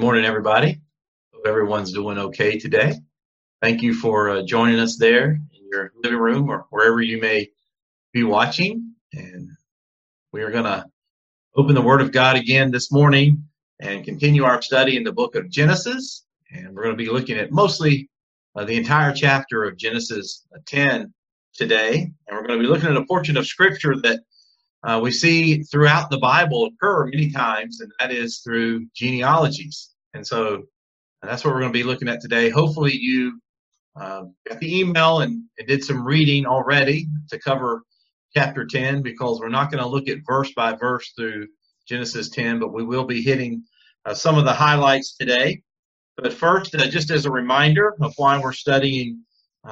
Good morning, everybody. Hope everyone's doing okay today. Thank you for joining us there in your living room or wherever you may be watching. And we are going to open the Word of God again this morning and continue our study in the book of Genesis. And we're going to be looking at mostly the entire chapter of Genesis 10 today. And we're going to be looking at a portion of Scripture that we see throughout the Bible occur many times, and that is through genealogies. And so that's what we're going to be looking at today. Hopefully you got the email and did some reading already to cover chapter 10, because we're not going to look at verse by verse through Genesis 10, but we will be hitting some of the highlights today. But first, just as a reminder of why we're studying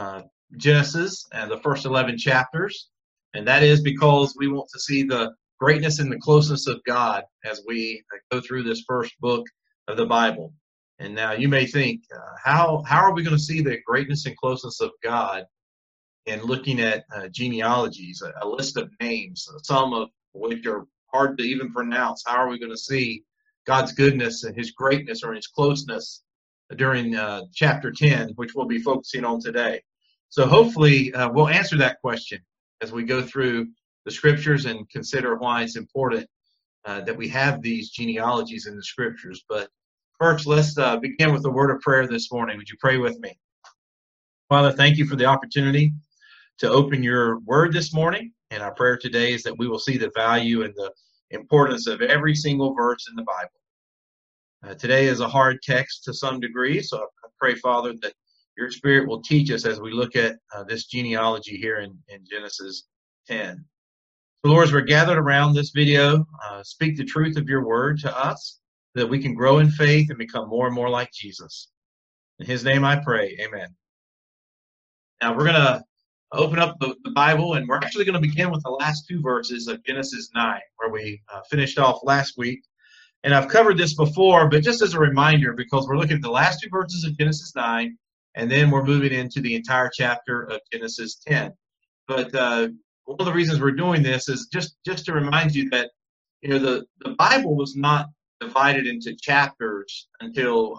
Genesis and the first 11 chapters, and that is because we want to see the greatness and the closeness of God as we go through this first book of the Bible. And now you may think, how are we going to see the greatness and closeness of God in looking at genealogies, a list of names, some of which are hard to even pronounce? How are we going to see God's goodness and his greatness or his closeness during chapter 10, which we'll be focusing on today? So hopefully we'll answer that question as we go through the scriptures and consider why it's important that we have these genealogies in the scriptures. But first, let's begin with a word of prayer this morning. Would you pray with me? Father, thank you for the opportunity to open your word this morning. And our prayer today is that we will see the value and the importance of every single verse in the Bible. Today is a hard text to some degree, so I pray, Father, that your Spirit will teach us as we look at this genealogy here in Genesis 10. So, Lord, as we're gathered around this video, speak the truth of your word to us, that we can grow in faith and become more and more like Jesus. In his name I pray, amen. Now we're going to open up the Bible, and we're actually going to begin with the last two verses of Genesis 9, where we finished off last week. And I've covered this before, but just as a reminder, because we're looking at the last two verses of Genesis 9, and then we're moving into the entire chapter of Genesis 10. But one of the reasons we're doing this is just to remind you that the Bible was not divided into chapters until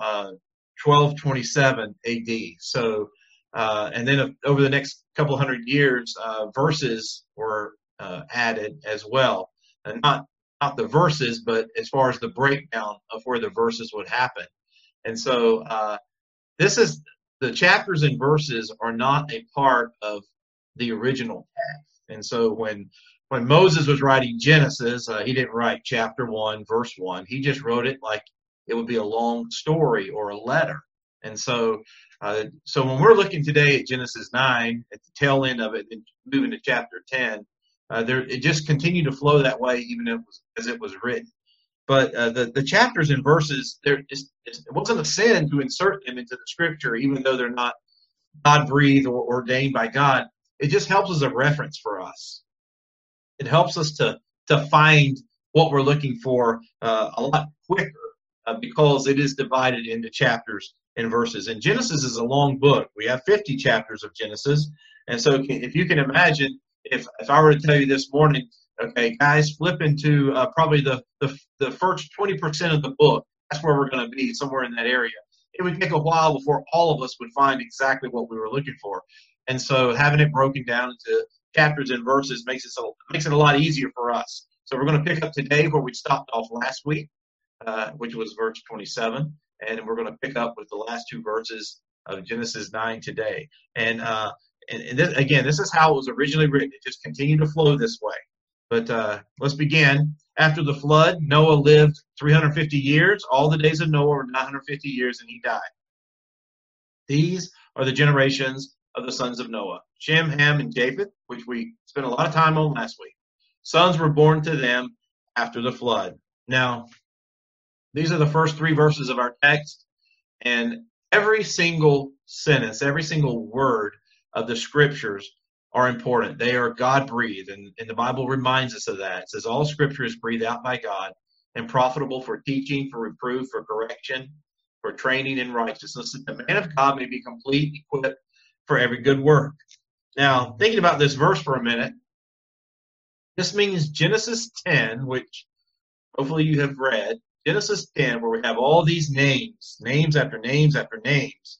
1227 AD. So, and then over the next couple hundred years, verses were added as well. And not the verses, but as far as the breakdown of where the verses would happen. And so the chapters and verses are not a part of the original text. And so when Moses was writing Genesis, he didn't write chapter 1, verse 1. He just wrote it like it would be a long story or a letter. And so when we're looking today at Genesis 9, at the tail end of it, and moving to chapter 10, it just continued to flow that way, even as it was written. But the chapters and verses, it wasn't a sin to insert them into the scripture, even though they're not God-breathed or ordained by God. It just helps as a reference for us. It helps us to find what we're looking for a lot quicker because it is divided into chapters and verses. And Genesis is a long book. We have 50 chapters of Genesis. And so if you can imagine, if I were to tell you this morning, okay, guys, flip into probably the first 20% of the book. That's where we're going to be, somewhere in that area. It would take a while before all of us would find exactly what we were looking for. And so having it broken down into chapters and verses makes it a lot easier for us. So we're going to pick up today where we stopped off last week, which was verse 27. And we're going to pick up with the last two verses of Genesis 9 today. And this, again, this is how it was originally written. It just continued to flow this way. But let's begin. After the flood, Noah lived 350 years. All the days of Noah were 950 years, and he died. These are the generations of the sons of Noah: Shem, Ham, and Japheth, which we spent a lot of time on last week. Sons were born to them after the flood. Now, these are the first three verses of our text, and every single sentence, every single word of the scriptures are important. They are God-breathed, and the Bible reminds us of that. It says all scripture is breathed out by God and profitable for teaching, for reproof, for correction, for training in righteousness, that the man of God may be complete, equipped for every good work. Now, thinking about this verse for a minute, this means Genesis 10, which hopefully you have read, Genesis 10, where we have all these names, names after names after names,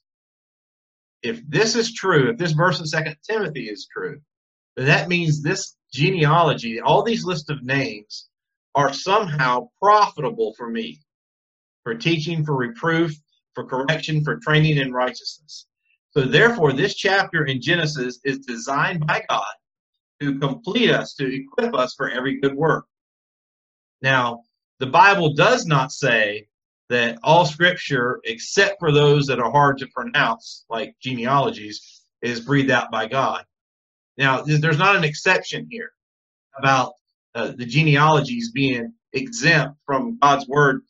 if this is true, if this verse in 2 Timothy is true, then that means this genealogy, all these lists of names, are somehow profitable for me, for teaching, for reproof, for correction, for training in righteousness. So therefore, this chapter in Genesis is designed by God to complete us, to equip us for every good work. Now, the Bible does not say that all scripture, except for those that are hard to pronounce, like genealogies, is breathed out by God. Now, there's not an exception here about the genealogies being exempt from God's word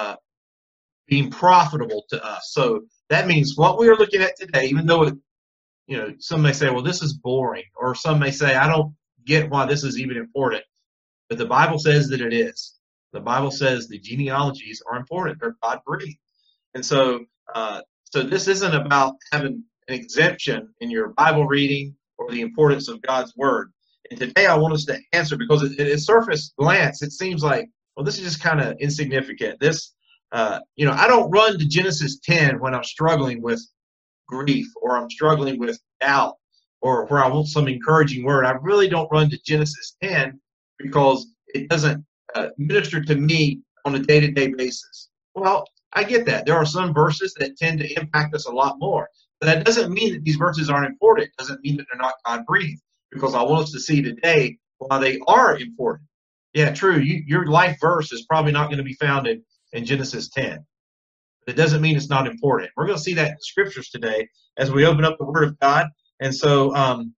being profitable to us. So that means what we are looking at today, even though it, some may say, well, this is boring, or some may say, I don't get why this is even important. But the Bible says that it is. The Bible says the genealogies are important. They're God-breathed. And so this isn't about having an exemption in your Bible reading or the importance of God's word. And today I want us to answer, because at surface glance, it seems like, well, this is just kind of insignificant. This, I don't run to Genesis 10 when I'm struggling with grief, or I'm struggling with doubt, or where I want some encouraging word. I really don't run to Genesis 10 because it doesn't minister to me on a day-to-day basis. Well, I get that. There are some verses that tend to impact us a lot more. But that doesn't mean that these verses aren't important. It doesn't mean that they're not God-breathed, because I want us to see today why they are important. Yeah, true. Your life verse is probably not going to be found in Genesis 10. But it doesn't mean it's not important. We're going to see that in the scriptures today as we open up the Word of God. And so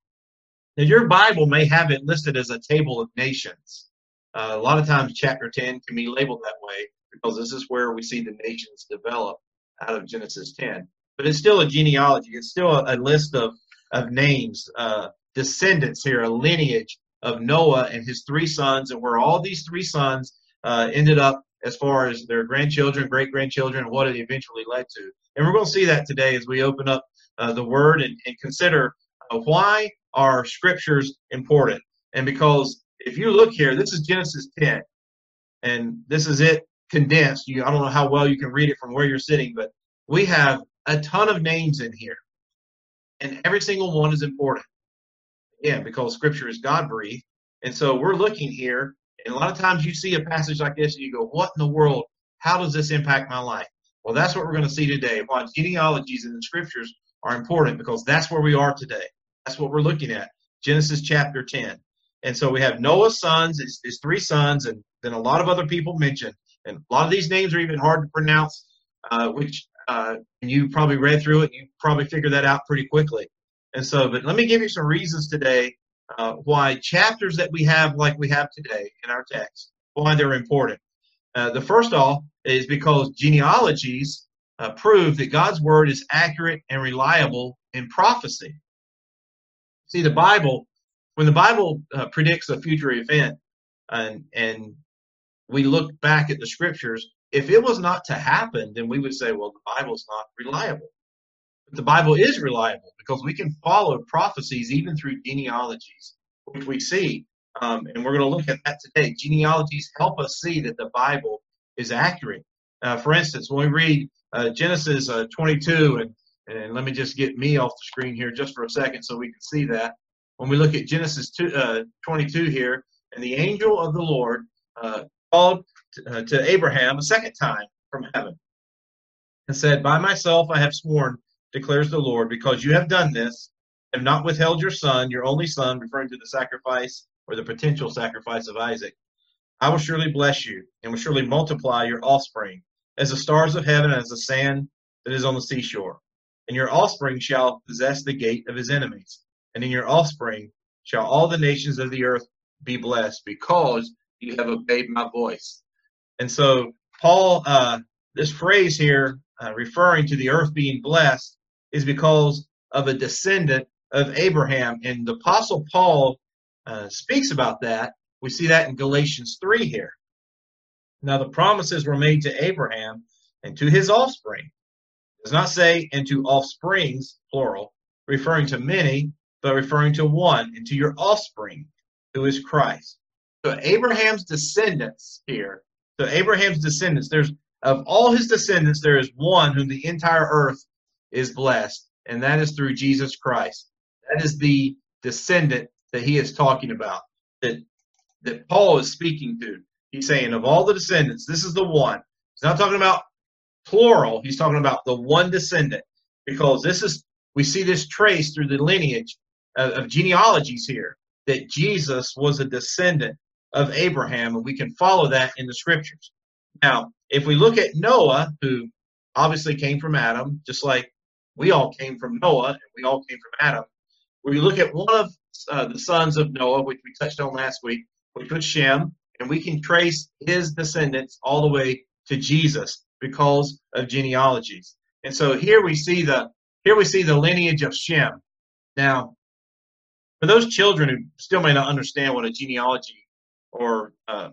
your Bible may have it listed as a table of nations. A lot of times chapter 10 can be labeled that way because this is where we see the nations develop out of Genesis 10. But it's still a genealogy. It's still a list of names, descendants here, a lineage of Noah and his three sons, and where all these three sons ended up as far as their grandchildren, great-grandchildren, and what it eventually led to. And we're going to see that today as we open up the Word and consider why are Scriptures important. And because if you look here, this is Genesis 10, and this is it condensed. I don't know how well you can read it from where you're sitting, but we have a ton of names in here, and every single one is important. Again, because Scripture is God-breathed, and so we're looking here, and a lot of times you see a passage like this, and you go, what in the world? How does this impact my life? Well, that's what we're going to see today, why genealogies in the Scriptures are important, because that's where we are today. That's what we're looking at, Genesis chapter 10. And so we have Noah's sons, his three sons, and then a lot of other people mentioned. And a lot of these names are even hard to pronounce, which you probably read through it. You probably figured that out pretty quickly. And so, but let me give you some reasons today why chapters that we have like we have today in our text, why they're important. The first off is because genealogies prove that God's word is accurate and reliable in prophecy. See, when the Bible predicts a future event, and we look back at the Scriptures, if it was not to happen, then we would say, well, the Bible's not reliable. But the Bible is reliable because we can follow prophecies even through genealogies, which we see. And we're going to look at that today. Genealogies help us see that the Bible is accurate. For instance, when we read Genesis 22, and let me just get me off the screen here just for a second so we can see that. When we look at Genesis 22 here, and the angel of the Lord called to Abraham a second time from heaven and said, by myself I have sworn, declares the Lord, because you have done this, have not withheld your son, your only son, referring to the sacrifice or the potential sacrifice of Isaac. I will surely bless you and will surely multiply your offspring as the stars of heaven and as the sand that is on the seashore. And your offspring shall possess the gate of his enemies. And in your offspring shall all the nations of the earth be blessed, because you have obeyed my voice. And so Paul, this phrase here, referring to the earth being blessed, is because of a descendant of Abraham. And the Apostle Paul speaks about that. We see that in Galatians 3 here. Now the promises were made to Abraham and to his offspring. It does not say, and to offsprings, plural, referring to many, but referring to one, and to your offspring, who is Christ. So Abraham's descendants here So Abraham's descendants, of all his descendants, there is one whom the entire earth is blessed, and that is through Jesus Christ. That is the descendant that he is talking about, that Paul is speaking to. He's saying, of all the descendants, this is the one. He's not talking about plural. He's talking about the one descendant, because we see this trace through the lineage of genealogies here, that Jesus was a descendant of Abraham, and we can follow that in the scriptures. Now, if we look at Noah, who obviously came from Adam, just like we all came from Noah, and we all came from Adam, we look at one of the sons of Noah, which we touched on last week, which was Shem, and we can trace his descendants all the way to Jesus because of genealogies. And so here we see the lineage of Shem. Now, for those children who still may not understand what a genealogy or a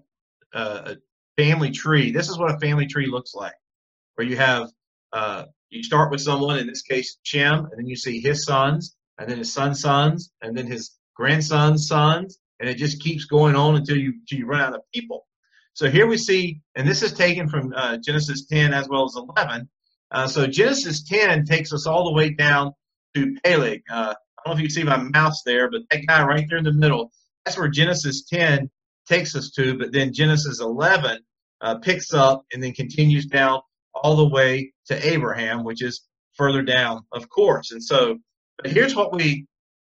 family tree, this is what a family tree looks like, where you have you start with someone, in this case Shem, and then you see his sons, and then his son's sons, and then his grandson's sons, and it just keeps going on until you run out of people. So here we see, and this is taken from Genesis 10 as well as 11. So Genesis 10 takes us all the way down to Peleg. I don't know if you can see my mouse there, but that guy right there in the middle, that's where Genesis 10 takes us to. But then Genesis 11 picks up and then continues down all the way to Abraham, which is further down, of course. And so, but here's what we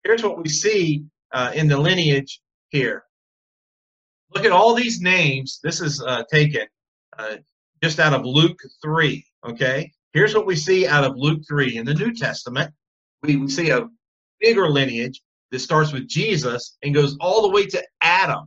see in the lineage here. Look at all these names. This is taken just out of Luke 3. Okay, here's what we see out of Luke 3 in the New Testament. We see a bigger lineage that starts with Jesus and goes all the way to Adam.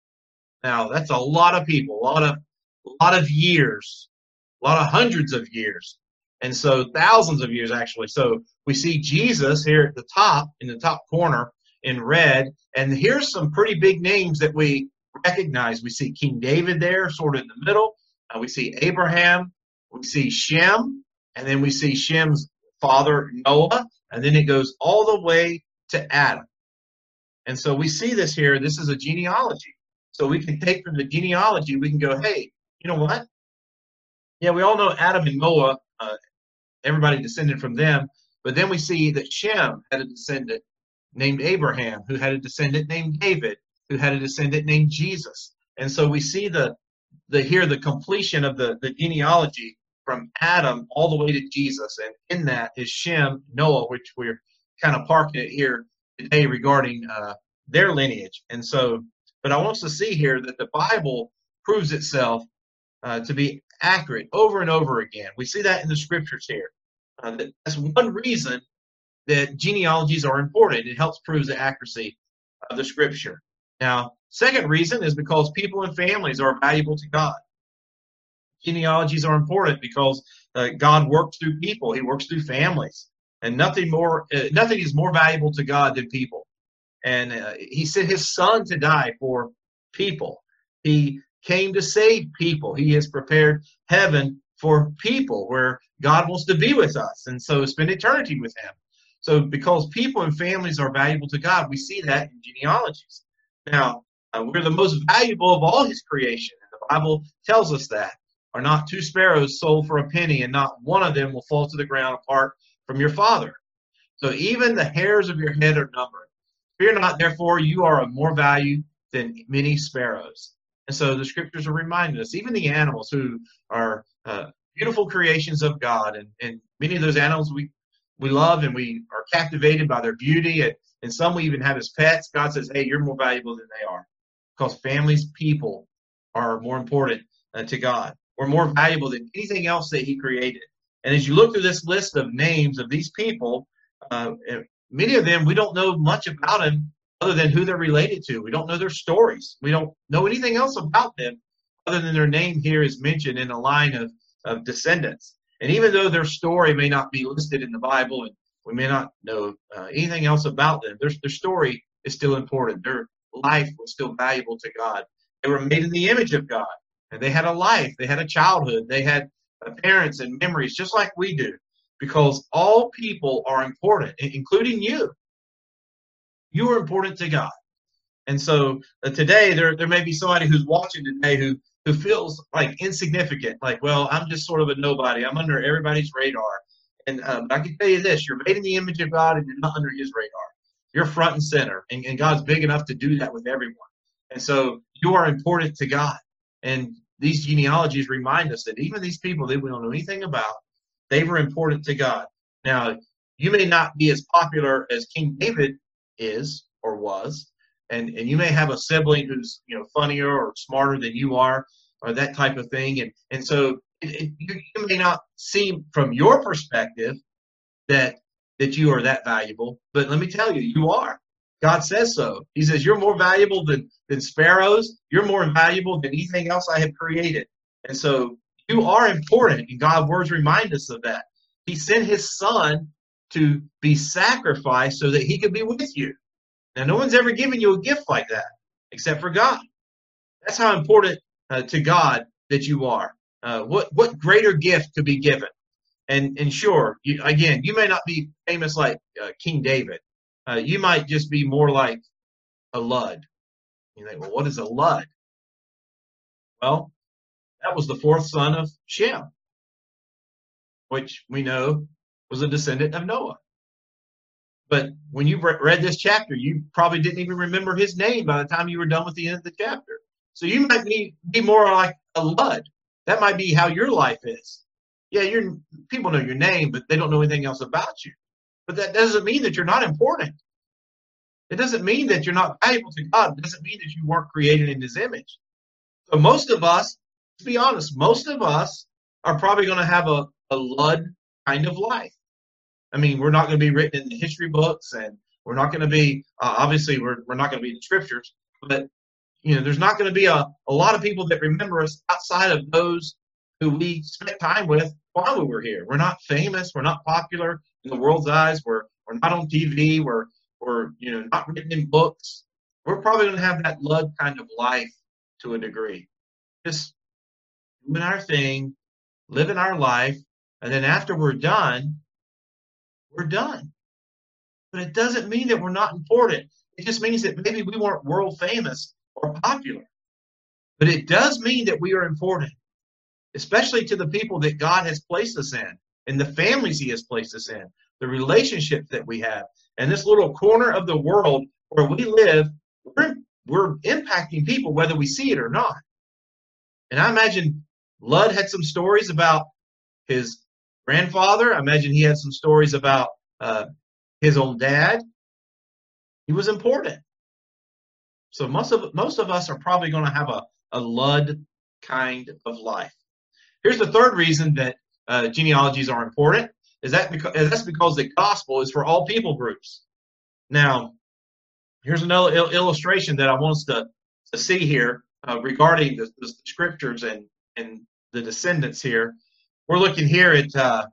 Now that's a lot of people, a lot of years, a lot of hundreds of years, and so thousands of years actually. So we see Jesus here at the top, in the top corner in red, and here's some pretty big names that we recognize. We see King David there, sort of in the middle. We see Abraham, we see Shem, and then we see Shem's father Noah, and then it goes all the way to Adam. And so we see this here. This is a genealogy. So we can take from the genealogy, we can go, hey, you know what? Yeah, we all know Adam and Noah, everybody descended from them, but then we see that Shem had a descendant named Abraham, who had a descendant named David, who had a descendant named Jesus. And so we see the completion of the genealogy from Adam all the way to Jesus. And in that is Shem, Noah, which we're kind of parking it here today regarding their lineage. And so, but I want us to see here that the Bible proves itself to be accurate over and over again. We see that in the scriptures here. That's one reason that genealogies are important. It helps prove the accuracy of the scripture. Now, second reason is because people and families are valuable to God. Genealogies are important because God works through people. He works through families, and nothing is more valuable to God than people. And He sent His Son to die for people. He came to save people. He has prepared heaven for people, where God wants to be with us, and so spend eternity with Him. So, because people and families are valuable to God, we see that in genealogies. Now, we're the most valuable of all His creation, and the Bible tells us that. Are not two sparrows sold for a penny, and not one of them will fall to the ground apart from your Father. So even the hairs of your head are numbered. Fear not, therefore, you are of more value than many sparrows. And so the scriptures are reminding us, even the animals who are beautiful creations of God, and many of those animals we love and we are captivated by their beauty, and some we even have as pets. God says, hey, you're more valuable than they are, because families, people are more important to God. We're more valuable than anything else that He created. And as you look through this list of names of these people, many of them, we don't know much about them other than who they're related to. We don't know their stories. We don't know anything else about them other than their name here is mentioned in a line of descendants. And even though their story may not be listed in the Bible, and we may not know anything else about them, their story is still important. Their life was still valuable to God. They were made in the image of God. And they had a life, they had a childhood, they had parents and memories just like we do, because all people are important, including you. You are important to God. And so today there may be somebody who's watching today who who feels like insignificant, like, well, I'm just sort of a nobody. I'm under everybody's radar. And but I can tell you this, you're made in the image of God and you're not under his radar. You're front and center. And God's big enough to do that with everyone. And so you are important to God. And these genealogies remind us that even these people that we don't know anything about, they were important to God. Now, you may not be as popular as King David is or was, and you may have a sibling who's funnier or smarter than you are, or that type of thing, and so you may not seem from your perspective that you are that valuable, but let me tell you, you are. God says so. He says you're more valuable than sparrows. You're more valuable than anything else I have created, and so you are important. And God's words remind us of that. He sent his son to be sacrificed so that he could be with you. Now, no one's ever given you a gift like that except for God. That's how important to God that you are. What greater gift could be given? And sure, you may not be famous like King David. You might just be more like a Lud. You think, well, what is a Lud? Well, that was the fourth son of Shem, which we know was a descendant of Noah. But when you read this chapter, you probably didn't even remember his name by the time you were done with the end of the chapter. So you might be more like a Lud. That might be how your life is. Yeah, people know your name, but they don't know anything else about you. But that doesn't mean that you're not important. It doesn't mean that you're not valuable to God. It doesn't mean that you weren't created in his image. So most of us, to be honest, most of us are probably going to have a Lud kind of life. I mean, we're not going to be written in the history books, and we're not going to be, obviously, we're not going to be in the scriptures, but, there's not going to be a lot of people that remember us outside of those who we spent time with while we were here. We're not famous. We're not popular in the world's eyes. We're not on TV. We're not written in books. We're probably going to have that Lud kind of life to a degree. Just doing our thing, living our life, and then after we're done, we're done. But it doesn't mean that we're not important. It just means that maybe we weren't world famous or popular. But it does mean that we are important, especially to the people that God has placed us in, and the families he has placed us in, the relationships that we have. And this little corner of the world where we live, we're impacting people whether we see it or not. And I imagine Lud had some stories about his grandfather. I imagine he had some stories about his own dad. He was important. So most of us are probably going to have a Lud kind of life. Here's the third reason that genealogies are important. That's because the gospel is for all people groups. Now, here's another illustration that I want us to see here regarding the scriptures and the descendants here. We're looking here at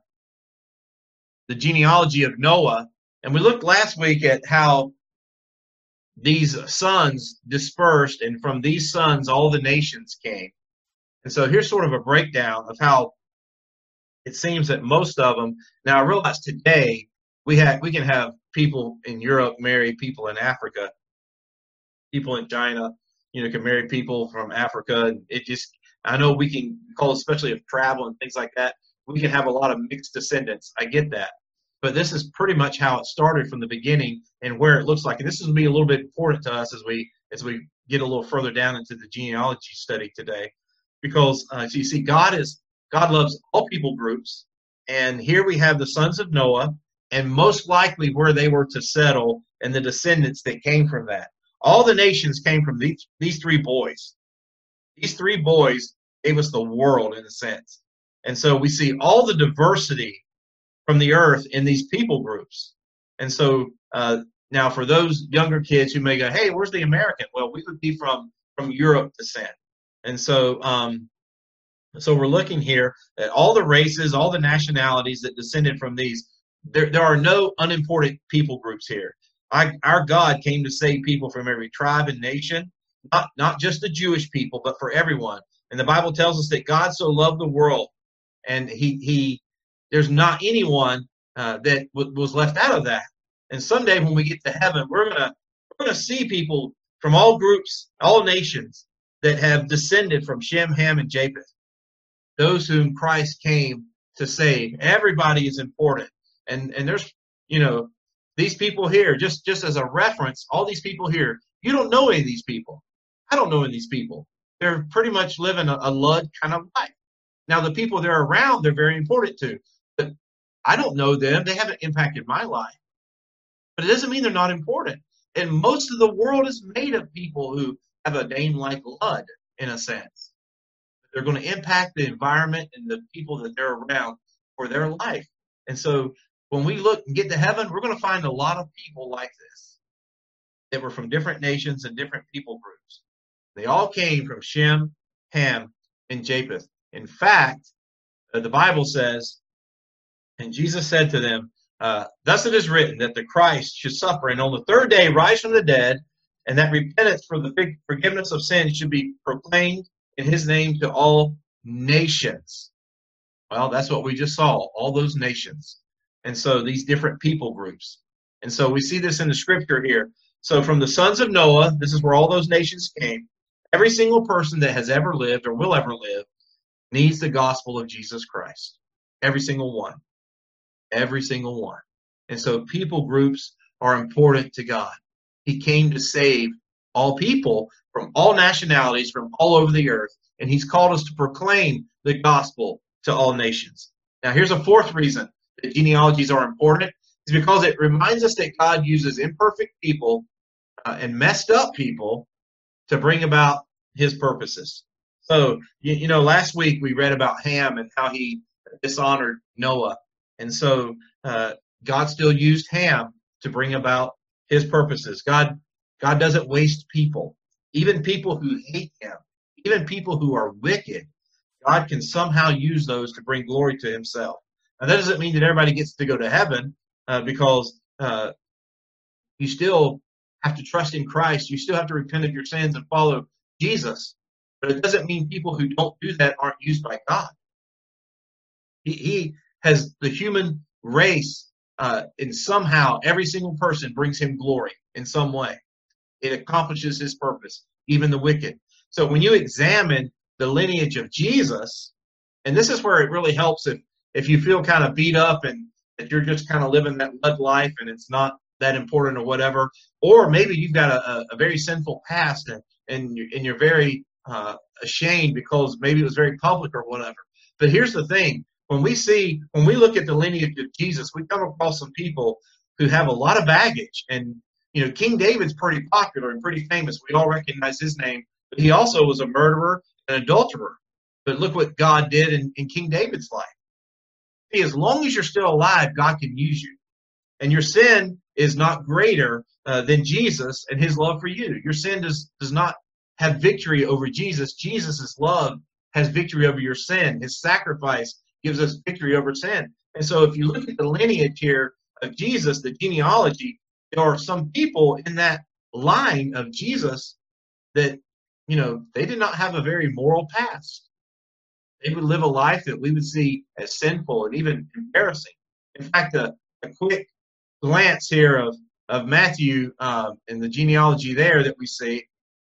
the genealogy of Noah, and we looked last week at how these sons dispersed, and from these sons all the nations came. And so here's sort of a breakdown of how it seems that most of them. Now I realize today we can have people in Europe marry people in Africa, people in China, can marry people from Africa. And I know we can call, especially of travel and things like that, we can have a lot of mixed descendants. I get that. But this is pretty much how it started from the beginning and where it looks like. And this is going to be a little bit important to us as we get a little further down into the genealogy study today. Because so you see, God loves all people groups. And here we have the sons of Noah, and most likely where they were to settle and the descendants that came from that. All the nations came from these three boys. These three boys gave us the world in a sense. And so we see all the diversity from the earth in these people groups. And so now for those younger kids who may go, hey, where's the American? Well, we would be from Europe descent. And so so we're looking here at all the races, all the nationalities that descended from these. There are no unimportant people groups here. Our God came to save people from every tribe and nation, not just the Jewish people, but for everyone. And the Bible tells us that God so loved the world, and there's not anyone that was left out of that. And someday when we get to heaven, we're gonna see people from all groups, all nations, that have descended from Shem, Ham, and Japheth, those whom Christ came to save. Everybody is important. And there's, these people here, just as a reference, all these people here, you don't know any of these people. I don't know any of these people. They're pretty much living a Lud kind of life. Now, the people they're around, they're very important to. But I don't know them. They haven't impacted my life. But it doesn't mean they're not important. And most of the world is made of people who have a name like Lud, in a sense. They're going to impact the environment and the people that they're around for their life. And so when we look and get to heaven, we're going to find a lot of people like this that were from different nations and different people groups. They all came from Shem, Ham, and Japheth. In fact, the Bible says, and Jesus said to them, thus it is written that the Christ should suffer and on the third day rise from the dead, and that repentance for the forgiveness of sins should be proclaimed in his name to all nations. Well, that's what we just saw, all those nations. And so these different people groups. And so we see this in the scripture here. So from the sons of Noah, this is where all those nations came. Every single person that has ever lived or will ever live needs the gospel of Jesus Christ. Every single one. Every single one. And so people groups are important to God. He came to save all people from all nationalities, from all over the earth. And he's called us to proclaim the gospel to all nations. Now, here's a fourth reason that genealogies are important. It's because it reminds us that God uses imperfect people and messed up people to bring about his purposes. So, last week we read about Ham and how he dishonored Noah. And so God still used Ham to bring about his purposes. God doesn't waste people. Even people who hate him, even people who are wicked, God can somehow use those to bring glory to himself. Now, that doesn't mean that everybody gets to go to heaven because you still have to trust in Christ. You still have to repent of your sins and follow Jesus. But it doesn't mean people who don't do that aren't used by God. He has the human race, and somehow every single person brings him glory in some way. It accomplishes his purpose, even the wicked. So when you examine the lineage of Jesus, and this is where it really helps if you feel kind of beat up and that you're just kind of living that Lud life and it's not that important or whatever, or maybe you've got a very sinful past and you're very ashamed because maybe it was very public or whatever. But here's the thing. When we look at the lineage of Jesus, we come across some people who have a lot of baggage. And, King David's pretty popular and pretty famous. We all recognize his name. But he also was a murderer and adulterer. But look what God did in King David's life. See, as long as you're still alive, God can use you. And your sin is not greater than Jesus and his love for you. Your sin does not have victory over Jesus. Jesus' love has victory over your sin. His sacrifice gives us victory over sin. And so if you look at the lineage here of Jesus, the genealogy, there are some people in that line of Jesus that, they did not have a very moral past. They would live a life that we would see as sinful and even embarrassing. In fact, a quick glance here of Matthew and the genealogy there that we see,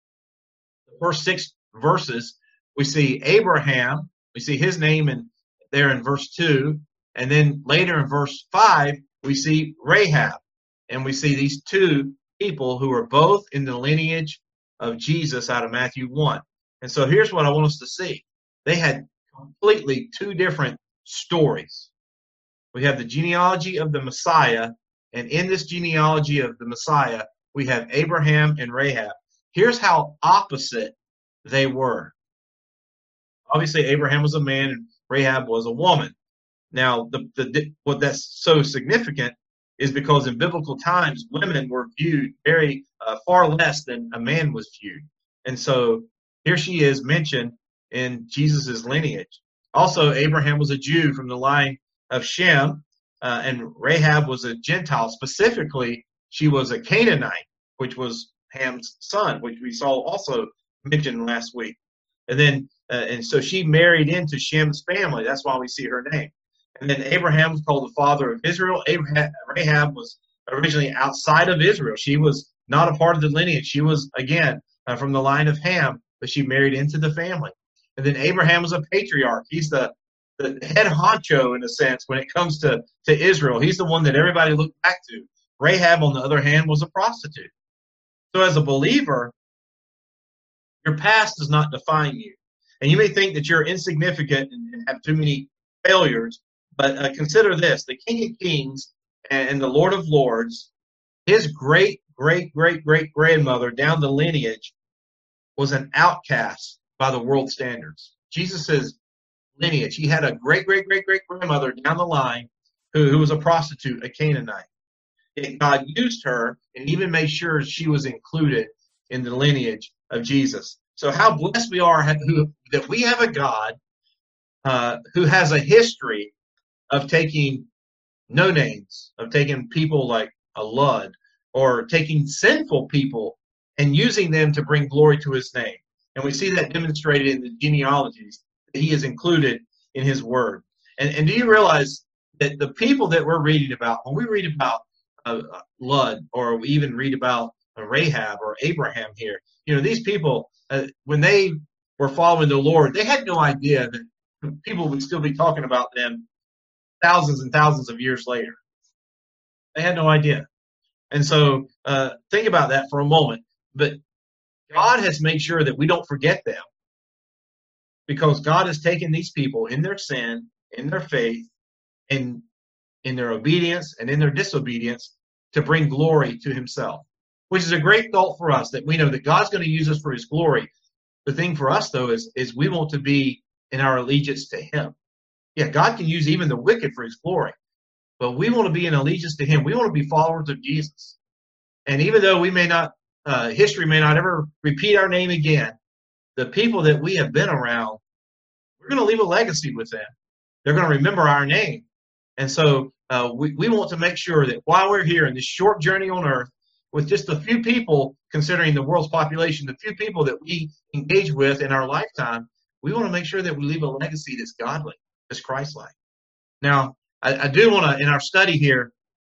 the first 6 verses, we see Abraham, we see his name there in verse 2, and then later in verse 5, we see Rahab, and we see these two people who are both in the lineage of Jesus out of Matthew 1. And so here's what I want us to see. They had completely 2 different stories. We have the genealogy of the Messiah, and in this genealogy of the Messiah, we have Abraham and Rahab. Here's how opposite they were. Obviously, Abraham was a man and Rahab was a woman. Now, what that's so significant is because in biblical times, women were viewed very far less than a man was viewed. And so here she is mentioned in Jesus' lineage. Also, Abraham was a Jew from the line of Shem, and Rahab was a Gentile. Specifically, she was a Canaanite, which was Ham's son, which we saw also mentioned last week. And then, and so she married into Shem's family. That's why we see her name. And then Abraham was called the father of Israel. Rahab was originally outside of Israel. She was not a part of the lineage. She was, again, from the line of Ham. but she married into the family. And then Abraham was a patriarch. He's the head honcho, in a sense, when it comes to Israel. He's the one that everybody looked back to. Rahab, on the other hand, was a prostitute. So as a believer, your past does not define you. And you may think that you're insignificant and have too many failures, but consider this. The King of Kings and the Lord of Lords, his great-great-great-great-grandmother down the lineage was an outcast by the world standards. Jesus' lineage, he had a great-great-great-great-grandmother down the line who was a prostitute, a Canaanite. Yet God used her and even made sure she was included in the lineage of Jesus. So how blessed we are that we have a God who has a history of taking no-names, of taking people like a Lud, or taking sinful people and using them to bring glory to his name. And we see that demonstrated in the genealogies that he has included in his word. And do you realize that the people that we're reading about, when we read about Lud, or we even read about Rahab or Abraham here, these people, when they were following the Lord, they had no idea that people would still be talking about them thousands and thousands of years later. They had no idea. And so think about that for a moment. But God has made sure that we don't forget them, because God has taken these people in their sin, in their faith, and in their obedience and in their disobedience to bring glory to himself, which is a great thought for us, that we know that God's going to use us for his glory. The thing for us, though, is we want to be in our allegiance to him. Yeah, God can use even the wicked for his glory, but we want to be in allegiance to him. We want to be followers of Jesus. And even though we may not, history may not ever repeat our name again, the people that we have been around, we're going to leave a legacy with them. They're going to remember our name. And so we want to make sure that while we're here in this short journey on earth, with just a few people, considering the world's population, the few people that we engage with in our lifetime, we want to make sure that we leave a legacy that's godly, that's Christ-like. Now, I do want to, in our study here,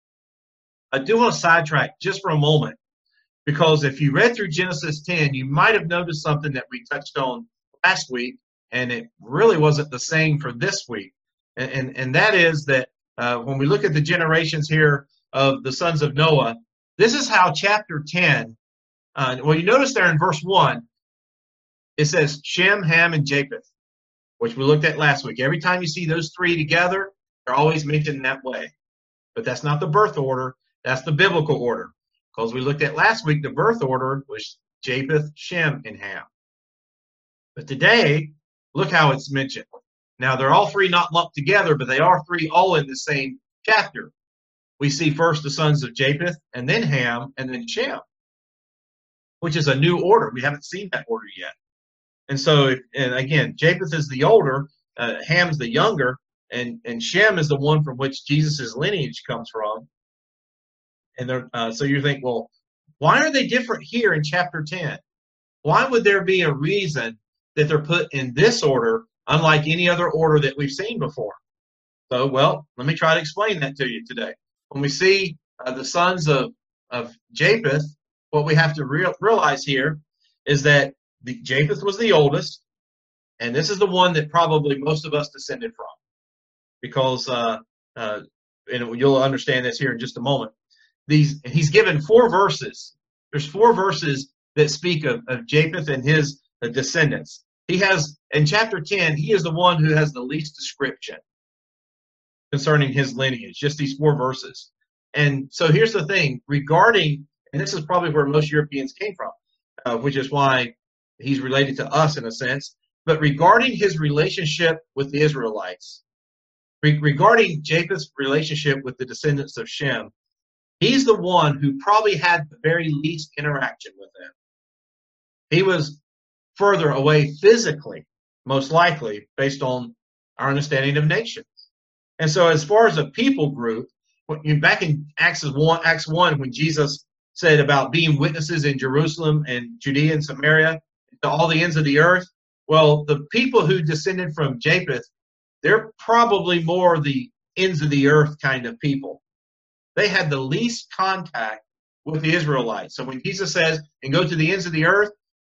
I do want to sidetrack just for a moment, because if you read through Genesis 10, you might have noticed something that we touched on last week, and it really wasn't the same for this week. And that is that when we look at the generations here of the sons of Noah, this is how chapter 10, well, you notice there in verse 1, it says Shem, Ham, and Japheth, which we looked at last week. Every time you see those three together, they're always mentioned that way. But that's not the birth order. That's the biblical order. Because we looked at last week, the birth order was Japheth, Shem, and Ham. But today, look how it's mentioned. Now, they're all three not lumped together, but they are three all in the same chapter. We see first the sons of Japheth, and then Ham, and then Shem, which is a new order. We haven't seen that order yet. And so, and again, Japheth is the older, Ham's the younger, and Shem is the one from which Jesus' lineage comes from. And so you think, well, why are they different here in chapter 10? Why would there be a reason that they're put in this order, unlike any other order that we've seen before? So, well, let me try to explain that to you today. When we see the sons of Japheth, what we have to realize here is that Japheth was the oldest, and this is the one that probably most of us descended from, because and you'll understand this here in just a moment. He's given 4 verses. There's 4 verses that speak of Japheth and his descendants. He has, in chapter 10, he is the one who has the least description concerning his lineage, just these 4 verses. And so here's the thing regarding, and this is probably where most Europeans came from, which is why he's related to us in a sense, but regarding his relationship with the Israelites, regarding Japheth's relationship with the descendants of Shem, he's the one who probably had the very least interaction with them. He was further away physically, most likely, based on our understanding of nations. And so as far as a people group, back in Acts 1, when Jesus said about being witnesses in Jerusalem and Judea and Samaria to all the ends of the earth, well, the people who descended from Japheth, they're probably more the ends of the earth kind of people. They had the least contact with the Israelites. So when Jesus says, and go to the ends of the earth,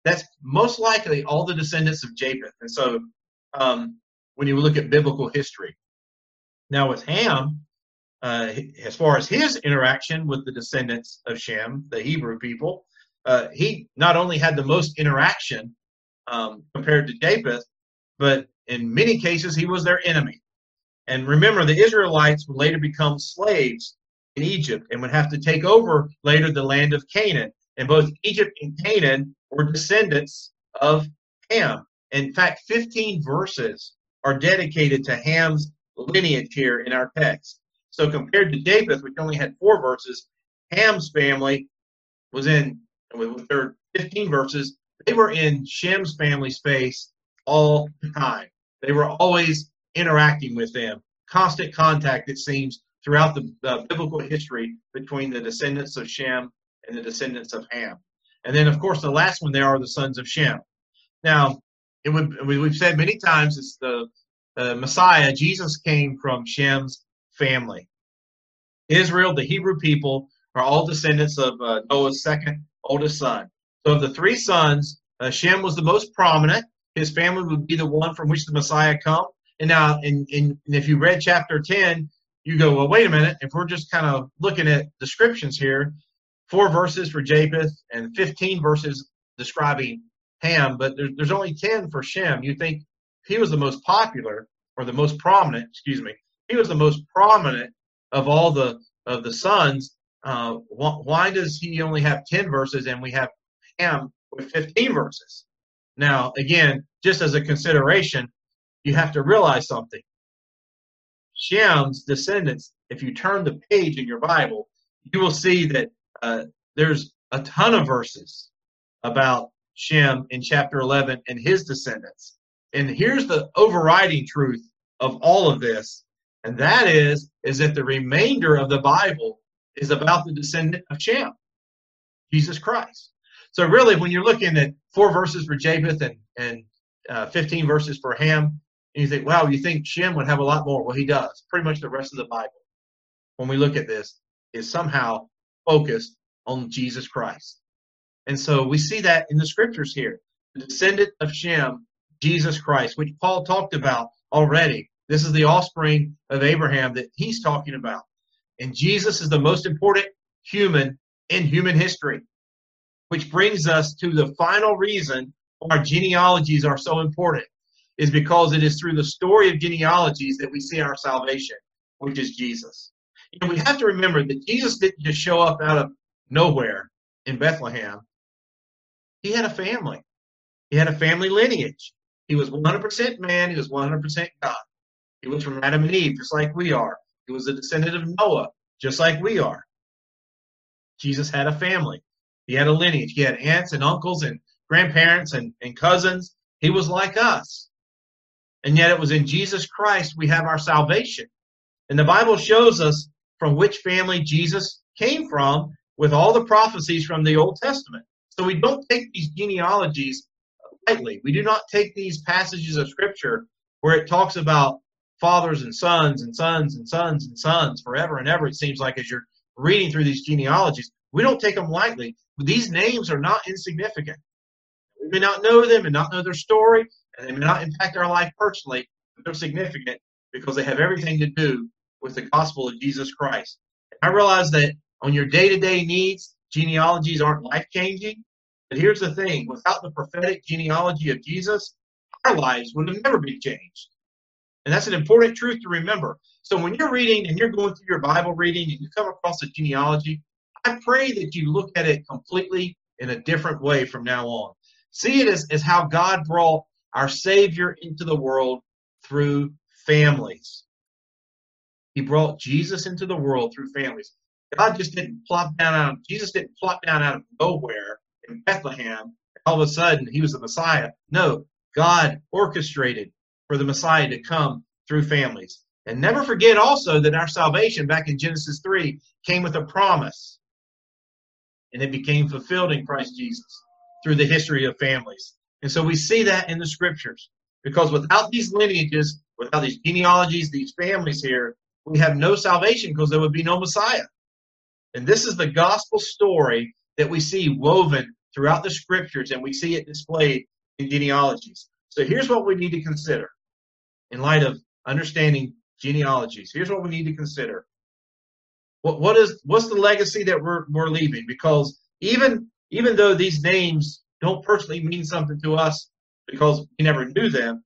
that's most likely all the descendants of Japheth. And so when you look at biblical history. Now with Ham, as far as his interaction with the descendants of Shem, the Hebrew people, he not only had the most interaction compared to Japheth, but in many cases he was their enemy. And remember, the Israelites would later become slaves in Egypt and would have to take over later the land of Canaan. And both Egypt and Canaan were descendants of Ham. In fact, 15 verses are dedicated to Ham's lineage here in our text. So compared to Japheth, which only had 4 verses, Ham's family was in, with their 15 verses, they were in Shem's family space all the time. They were always interacting with them. Constant contact, it seems, throughout the biblical history between the descendants of Shem and the descendants of Ham. And then, of course, the last one there are the sons of Shem. Now, we've said many times, it's the Messiah, Jesus, came from Shem's family. Israel, the Hebrew people, are all descendants of Noah's second oldest son. So of the 3 sons, Shem was the most prominent. His family would be the one from which the Messiah come. And now, and if you read chapter 10, you go, well, wait a minute. If we're just kind of looking at descriptions here, 4 verses for Japheth and 15 verses describing Ham, but there's only 10 for Shem. You think he was the most popular, or the most prominent, he was the most prominent of all the sons. Why does he only have 10 verses and we have Ham with 15 verses? Now, again, just as a consideration, you have to realize something. Shem's descendants, if you turn the page in your Bible, you will see that there's a ton of verses about Shem in chapter 11 and his descendants. And here's the overriding truth of all of this, and that is that the remainder of the Bible is about the descendant of Shem, Jesus Christ. So really, when you're looking at 4 verses for Japheth and 15 verses for Ham, and you think, wow, you think Shem would have a lot more. Well, he does. Pretty much the rest of the Bible, when we look at this, is somehow focused on Jesus Christ. And so we see that in the scriptures here. The descendant of Shem, Jesus Christ, which Paul talked about already. This is the offspring of Abraham that he's talking about. And Jesus is the most important human in human history, which brings us to the final reason why our genealogies are so important, is because it is through the story of genealogies that we see our salvation, which is Jesus. And we have to remember that Jesus didn't just show up out of nowhere in Bethlehem. He had a family. He had a family lineage. He was 100% man. He was 100% God. He was from Adam and Eve, just like we are. He was a descendant of Noah, just like we are. Jesus had a family. He had a lineage. He had aunts and uncles and grandparents and cousins. He was like us. And yet it was in Jesus Christ we have our salvation. And the Bible shows us from which family Jesus came from with all the prophecies from the Old Testament. So we don't take these genealogies lightly. We do not take these passages of Scripture where it talks about fathers and sons and sons and sons and sons forever and ever, it seems like, as you're reading through these genealogies. We don't take them lightly. These names are not insignificant. We may not know them and not know their story, and they may not impact our life personally, but they're significant because they have everything to do with the gospel of Jesus Christ. And I realize that on your day-to-day needs, genealogies aren't life-changing, but here's the thing. Without the prophetic genealogy of Jesus, our lives would have never been changed. And that's an important truth to remember. So when you're reading and you're going through your Bible reading and you come across a genealogy, I pray that you look at it completely in a different way from now on. See it as how God brought our Savior into the world through families. He brought Jesus into the world through families. Jesus didn't plop down out of nowhere in Bethlehem, and all of a sudden he was the Messiah. No, God orchestrated for the Messiah to come through families. And never forget also that our salvation back in Genesis 3 came with a promise. And it became fulfilled in Christ Jesus through the history of families. And so we see that in the scriptures. Because without these lineages, without these genealogies, these families here, we have no salvation because there would be no Messiah. And this is the gospel story that we see woven throughout the scriptures, and we see it displayed in genealogies. So here's what we need to consider in light of understanding genealogies. Here's what we need to consider. What's the legacy that we're leaving? Because even though these names don't personally mean something to us because we never knew them,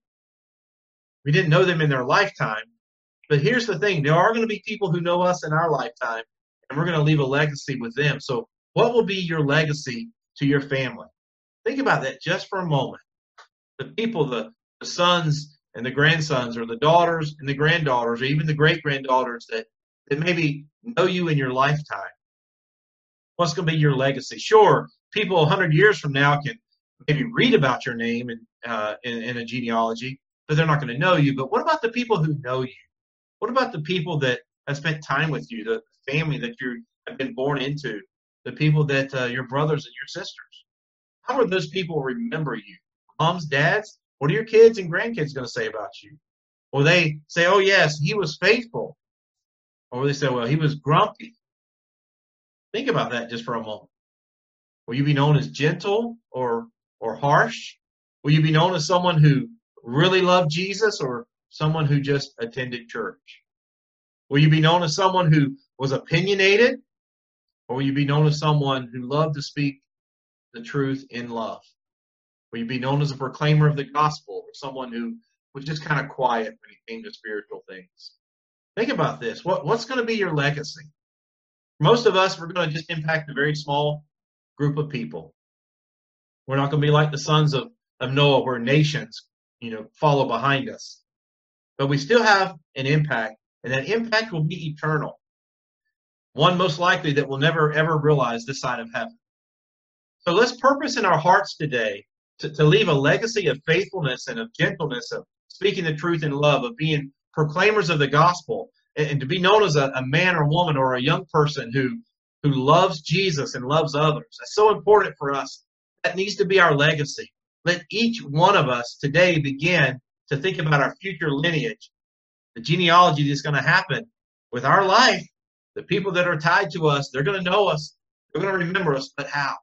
we didn't know them in their lifetime. But here's the thing. There are going to be people who know us in our lifetime, and we're going to leave a legacy with them. So what will be your legacy to your family? Think about that just for a moment. The people, the sons and the grandsons, or the daughters and the granddaughters, or even the great-granddaughters that maybe know you in your lifetime. What's going to be your legacy? Sure, people 100 years from now can maybe read about your name in a genealogy, but they're not going to know you. But what about the people who know you? What about the people that have spent time with you, the family that you have been born into, the people that your brothers and your sisters? How will those people remember you? Moms, dads? What are your kids and grandkids going to say about you? Will they say, oh, yes, he was faithful? Or will they say, well, he was grumpy? Think about that just for a moment. Will you be known as gentle or harsh? Will you be known as someone who really loved Jesus, or someone who just attended church? Will you be known as someone who was opinionated, or will you be known as someone who loved to speak the truth in love? Will you be known as a proclaimer of the gospel, or someone who was just kind of quiet when it came to spiritual things? Think about this. What's going to be your legacy? Most of us, we're going to just impact a very small group of people. We're not going to be like the sons of Noah, where nations, follow behind us. But we still have an impact, and that impact will be eternal. One most likely that we'll never, ever realize this side of heaven. So let's purpose in our hearts today to leave a legacy of faithfulness and of gentleness, of speaking the truth in love, of being proclaimers of the gospel, and to be known as a man or woman or a young person who loves Jesus and loves others. That's so important for us. That needs to be our legacy. Let each one of us today begin to think about our future lineage, the genealogy that's going to happen with our life. The people that are tied to us, they're going to know us. They're going to remember us, but how?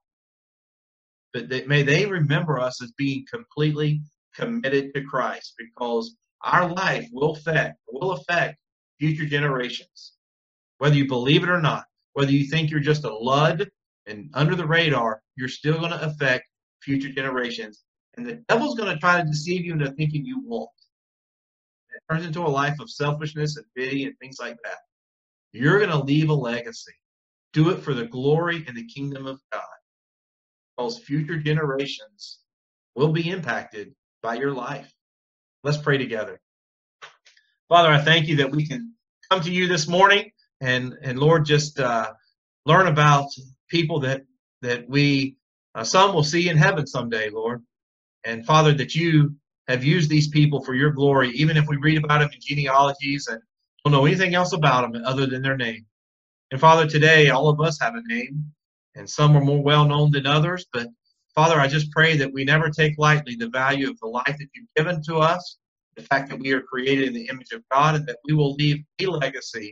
But may they remember us as being completely committed to Christ, because our life will affect future generations. Whether you believe it or not, whether you think you're just a lud and under the radar, you're still going to affect future generations. And the devil's going to try to deceive you into thinking you won't. It turns into a life of selfishness and pity and things like that. You're going to leave a legacy. Do it for the glory and the kingdom of God, because future generations will be impacted by your life. Let's pray together. Father, I thank you that we can come to you this morning and Lord, just learn about people that we, some will see in heaven someday, Lord. And Father, that you have used these people for your glory, even if we read about them in genealogies and don't know anything else about them other than their name. And Father, today, all of us have a name, and some are more well-known than others. But Father, I just pray that we never take lightly the value of the life that you've given to us, the fact that we are created in the image of God, and that we will leave a legacy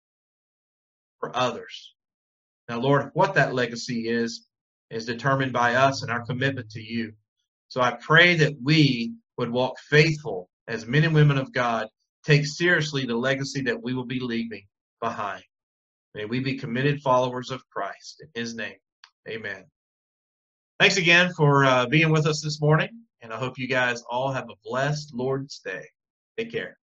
for others. Now, Lord, what that legacy is determined by us and our commitment to you. So I pray that we would walk faithful as men and women of God, take seriously the legacy that we will be leaving behind. May we be committed followers of Christ. In his name, amen. Thanks again for being with us this morning, and I hope you guys all have a blessed Lord's Day. Take care.